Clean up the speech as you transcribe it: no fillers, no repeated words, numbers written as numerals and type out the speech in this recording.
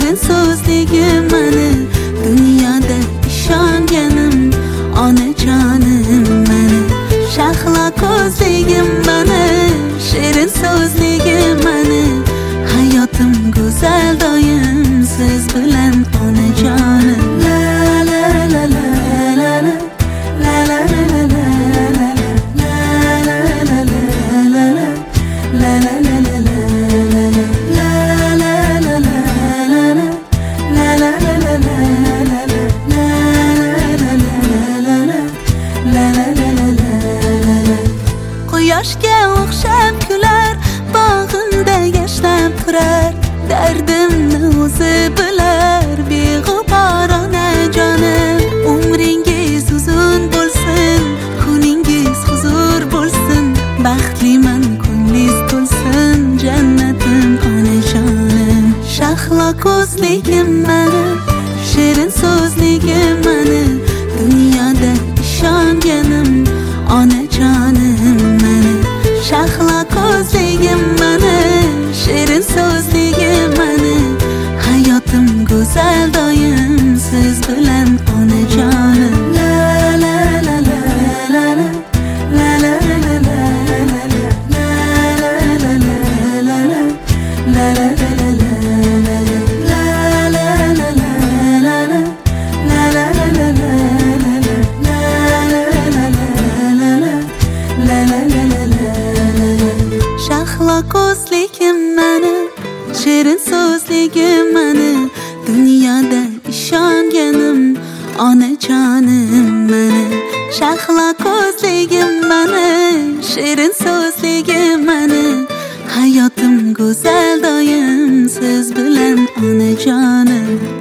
shirin so'zligim mani dunyoda ishonganim onajonim mani shahlo ko'zligim mani shirin so'zligim mani hayotim go'zal doim siz bilan onajonim la la la la la la la la la la Quyoshga o'xshab kular bog'imda yashnab turar dardimni o'zi bilar beg'ubor onajonim umringiz uzun bo'lsin kuningiz huzur bo'lsin baxtliman ko'nglingiz to'lsin jannatim onajonim shahlo ko'zligim mani shirin so'zligim mani dunyoda ishonganim onajonim mani shahlo ko'zligim mani shirin so'zligim mani hayotim go'zal doim siz bilan onajonim la la la la la la la la la la shahlo ko'zligim mani shirin so'zligim mani dunyoda ishonganim onajonim mani shahlo ko'zligim mani shirin so'zligim mani hayotim go'zal doim siz bilan onajonim